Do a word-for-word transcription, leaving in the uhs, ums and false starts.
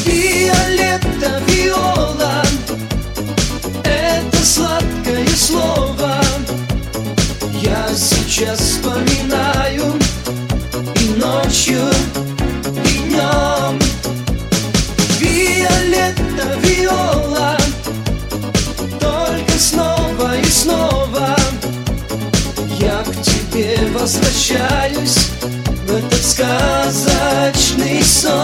Виолетта, виола, это сладкое слово. Я сейчас вспоминаю и ночью, и днем. Виолетта, виола, только снова и снова я к тебе возвращаюсь в этот сказочный сон.